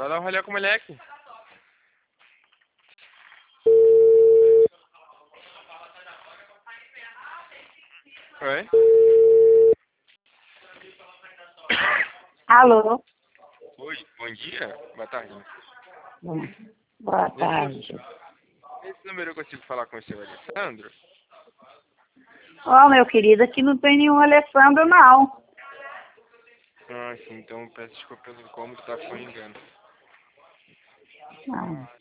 Vai dar um rolê com o moleque. Oi? Alô? Oi, bom dia? Boa tarde. Boa tarde. Esse número eu consigo falar com o seu Alessandro? Ó, meu querido, aqui não tem nenhum Alessandro, não. Ah, sim, então peço desculpa pelo incômodo, tá? Foi um engano. Não.